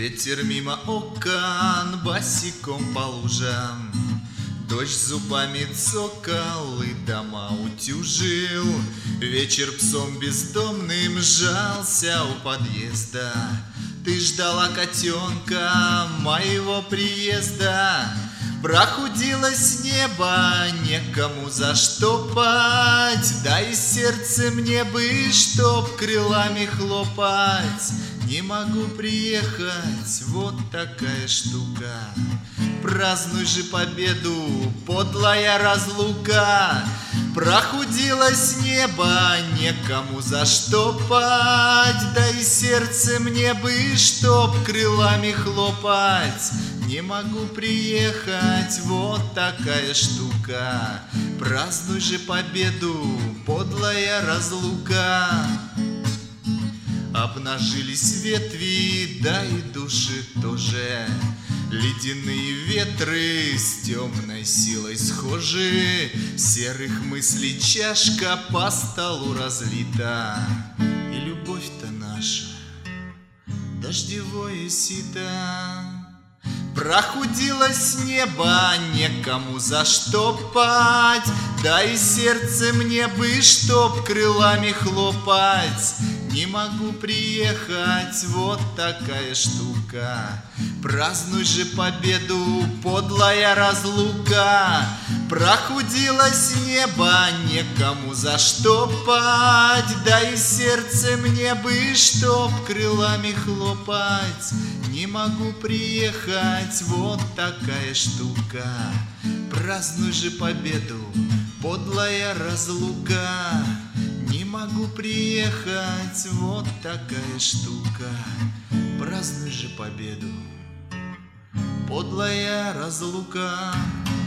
Ветер мимо окон босиком по лужам, дождь зубами цокал и дома утюжил. Вечер псом бездомным сжался у подъезда. Ты ждала котенка моего приезда. Прохудилось небо, некому заштопать. Дай сердце мне бы, чтоб крылами хлопать. Не могу приехать, вот такая штука. Празднуй же победу, подлая разлука. Прохудилось небо, некому заштопать. Дай сердце мне бы, чтоб крылами хлопать. Не могу приехать, вот такая штука. Празднуй же победу, подлая разлука. Обнажились ветви, да и души тоже. Ледяные ветры с темной силой схожи. Серых мыслей чашка по столу разлита. И любовь-то наша дождевое сито. Прохудилось небо, некому заштопать. Дай сердце мне бы, чтоб крылами хлопать. Не могу приехать, вот такая штука. Празднуй же победу, подлая разлука. Прохудилось небо, некому заштопать. Дай сердце мне бы, чтоб крылами хлопать. Не могу приехать, вот такая штука. Празднуй же победу, подлая разлука. Не могу приехать, вот такая штука. Празднуй же победу, подлая разлука.